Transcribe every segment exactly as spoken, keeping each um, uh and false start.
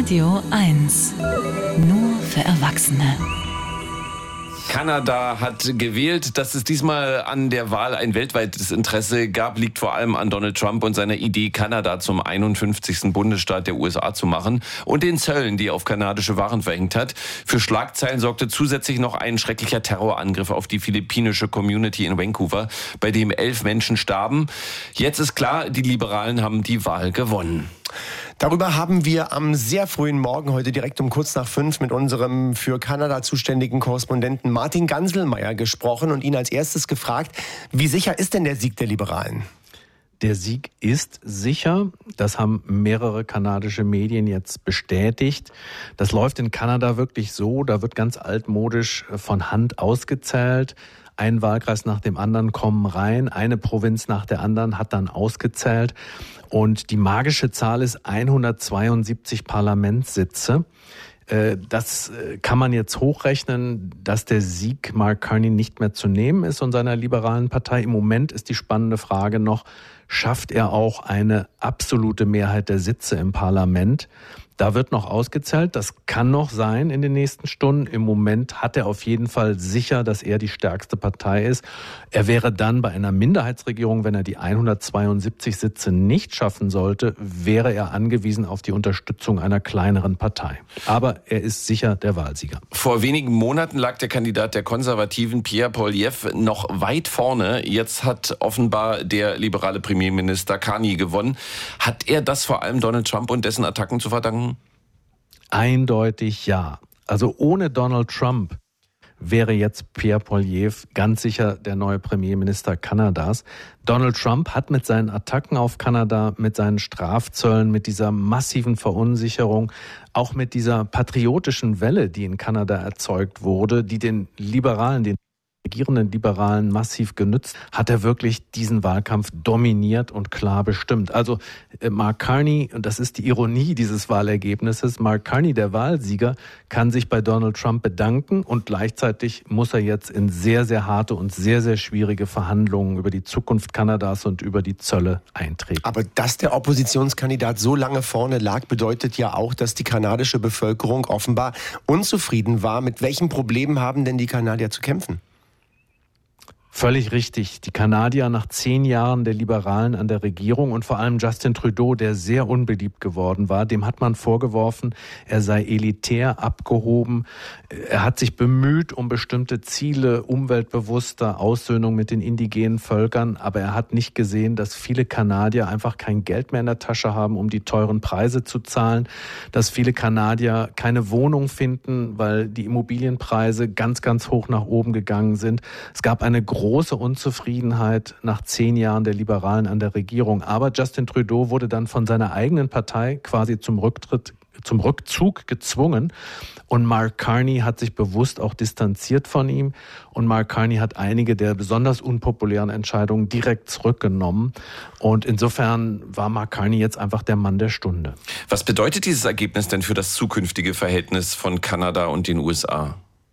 Radio eins. Nur für Erwachsene. Kanada hat gewählt. Dass es diesmal an der Wahl ein weltweites Interesse gab, liegt vor allem an Donald Trump und seiner Idee, Kanada zum einundfünfzigsten Bundesstaat der U S A zu machen und den Zöllen, die er auf kanadische Waren verhängt hat. Für Schlagzeilen sorgte zusätzlich noch ein schrecklicher Terrorangriff auf die philippinische Community in Vancouver, bei dem elf Menschen starben. Jetzt ist klar, die Liberalen haben die Wahl gewonnen. Darüber haben wir am sehr frühen Morgen heute direkt um kurz nach fünf mit unserem für Kanada zuständigen Korrespondenten Martin Ganselmeier gesprochen und ihn als erstes gefragt, wie sicher ist denn der Sieg der Liberalen? Der Sieg ist sicher. Das haben mehrere kanadische Medien jetzt bestätigt. Das läuft in Kanada wirklich so, da wird ganz altmodisch von Hand ausgezählt. Ein Wahlkreis nach dem anderen kommen rein, eine Provinz nach der anderen hat dann ausgezählt. Und die magische Zahl ist hundertzweiundsiebzig Parlamentssitze. Das kann man jetzt hochrechnen, dass der Sieg Mark Carney nicht mehr zu nehmen ist und seiner liberalen Partei. Im Moment ist die spannende Frage noch, schafft er auch eine absolute Mehrheit der Sitze im Parlament? Da wird noch ausgezählt, das kann noch sein in den nächsten Stunden. Im Moment hat er auf jeden Fall sicher, dass er die stärkste Partei ist. Er wäre dann bei einer Minderheitsregierung, wenn er die hundertzweiundsiebzig Sitze nicht schaffen sollte, wäre er angewiesen auf die Unterstützung einer kleineren Partei. Aber er ist sicher der Wahlsieger. Vor wenigen Monaten lag der Kandidat der Konservativen, Pierre Poilievre, noch weit vorne. Jetzt hat offenbar der liberale Premierminister Carney gewonnen. Hat er das vor allem Donald Trump und dessen Attacken zu verdanken? Eindeutig ja. Also ohne Donald Trump wäre jetzt Pierre Poilievre ganz sicher der neue Premierminister Kanadas. Donald Trump hat mit seinen Attacken auf Kanada, mit seinen Strafzöllen, mit dieser massiven Verunsicherung, auch mit dieser patriotischen Welle, die in Kanada erzeugt wurde, die den Liberalen, den regierenden Liberalen massiv genützt, hat er wirklich diesen Wahlkampf dominiert und klar bestimmt. Also Mark Carney, und das ist die Ironie dieses Wahlergebnisses, Mark Carney, der Wahlsieger, kann sich bei Donald Trump bedanken und gleichzeitig muss er jetzt in sehr, sehr harte und sehr, sehr schwierige Verhandlungen über die Zukunft Kanadas und über die Zölle eintreten. Aber dass der Oppositionskandidat so lange vorne lag, bedeutet ja auch, dass die kanadische Bevölkerung offenbar unzufrieden war. Mit welchen Problemen haben denn die Kanadier zu kämpfen? Völlig richtig. Die Kanadier nach zehn Jahren der Liberalen an der Regierung und vor allem Justin Trudeau, der sehr unbeliebt geworden war, dem hat man vorgeworfen, er sei elitär, abgehoben. Er hat sich bemüht um bestimmte Ziele, umweltbewusster Aussöhnung mit den indigenen Völkern, aber er hat nicht gesehen, dass viele Kanadier einfach kein Geld mehr in der Tasche haben, um die teuren Preise zu zahlen, dass viele Kanadier keine Wohnung finden, weil die Immobilienpreise ganz, ganz hoch nach oben gegangen sind. Es gab eine große große Unzufriedenheit nach zehn Jahren der Liberalen an der Regierung. Aber Justin Trudeau wurde dann von seiner eigenen Partei quasi zum Rücktritt, zum Rückzug gezwungen. Und Mark Carney hat sich bewusst auch distanziert von ihm. Und Mark Carney hat einige der besonders unpopulären Entscheidungen direkt zurückgenommen. Und insofern war Mark Carney jetzt einfach der Mann der Stunde. Was bedeutet dieses Ergebnis denn für das zukünftige Verhältnis von Kanada und den U S A?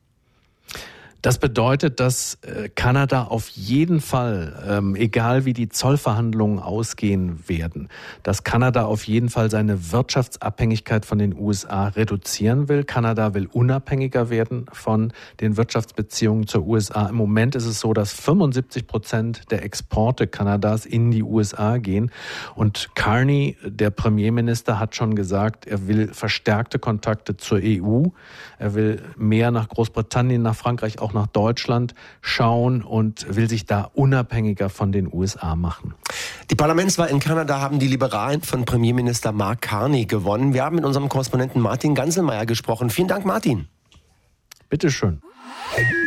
Das bedeutet, dass Kanada auf jeden Fall, ähm, egal wie die Zollverhandlungen ausgehen werden, dass Kanada auf jeden Fall seine Wirtschaftsabhängigkeit von den U S A reduzieren will. Kanada will unabhängiger werden von den Wirtschaftsbeziehungen zur U S A. Im Moment ist es so, dass fünfundsiebzig Prozent der Exporte Kanadas in die U S A gehen. Und Carney, der Premierminister, hat schon gesagt, er will verstärkte Kontakte zur E U. Er will mehr nach Großbritannien, nach Frankreich, auch nach Deutschland schauen und will sich da unabhängiger von den U S A machen. Die Parlamentswahl in Kanada haben die Liberalen von Premierminister Mark Carney gewonnen. Wir haben mit unserem Korrespondenten Martin Ganselmeier gesprochen. Vielen Dank, Martin. Bitteschön.